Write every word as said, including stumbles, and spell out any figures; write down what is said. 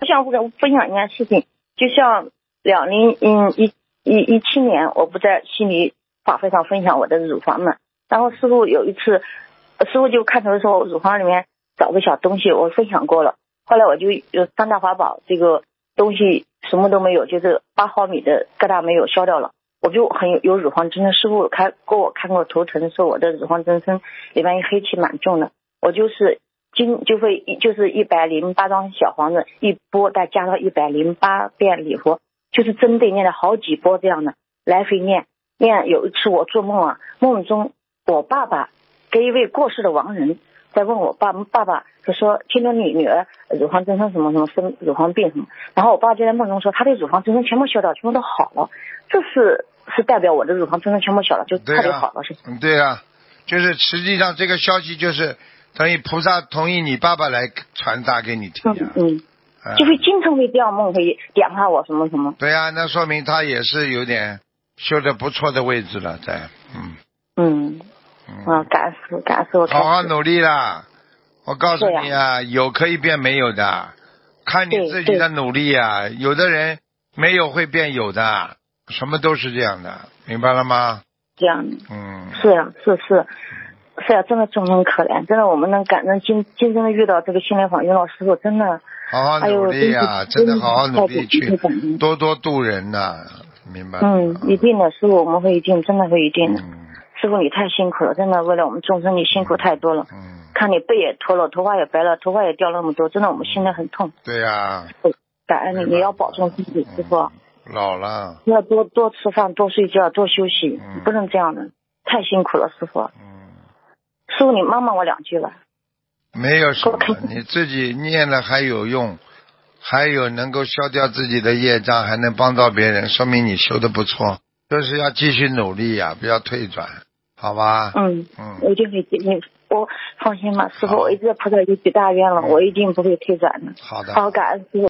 我想分分享一件事情，就像两零嗯一一一七年，我不在心理法会上分享我的乳房嘛，然后师傅有一次，师傅就看头说乳房里面找个小东西，我分享过了，后来我就有三大法宝，这个东西什么都没有，就是八毫米的疙瘩没有消掉了，我就很有有乳房增生。师傅开给我看过头疼，说我的乳房增生里面黑气蛮重的，我就是今就会就是一百零八张小房子一波，再加到一百零八遍礼佛，就是针对念了好几波这样的来回念念。有一次我做梦啊，梦中我爸爸给一位过世的亡人在问我爸爸爸，就说听说你女儿乳房增生什么什么生乳房病什么，然后我爸就在梦中说他的乳房增生全部消掉，全部都好了，这是是代表我的乳房增生全部小了，就特别好了，是吧？ 嗯，对啊，就是实际上这个消息就是等于菩萨同意你爸爸来传达给你听呀、 嗯嗯， 啊， 就会经常会这样梦，会点化我什么什么。 对啊，那说明他也是有点修的不错的位置了，在嗯嗯啊，感恩师父，感恩师父， 好好努力啦！我告诉你啊， 啊，有可以变没有的，看你自己的努力啊。有的人没有会变有的，什么都是这样的，明白了吗？ 这样的， 嗯， 是呀、啊，是是是呀、啊，真的众生可怜，真的我们能感能今今生的遇到这个心灵法遇到师傅，真的好好努力呀、 哎、 真的好好努力去去多多度人呐、啊，明白？ 嗯，一定的，师傅，我们会一定，真的会一定的。 嗯师傅你太辛苦了，真的为了我们众生你辛苦太多了。 嗯， 看你背也脱了，头发也白了，头发也掉了那么多，真的我们心里很痛。 对呀、啊， 感恩你，你要保重自己，师傅。 嗯、老了， 要多多吃饭，多睡觉，多休息， 嗯、 不能这样的，太辛苦了，师傅。 嗯， 师傅你骂骂我两句吧。 没有什么，你自己念了还有用，还有能够消掉自己的业障，还能帮到别人，说明你修的不错，就是要继续努力呀、啊，不要退转，好吧？ 嗯嗯， 我一定会你我放心吧，师傅，我一直在菩萨已经许大愿了，我一定不会退转的。 好的， 好，感恩师傅。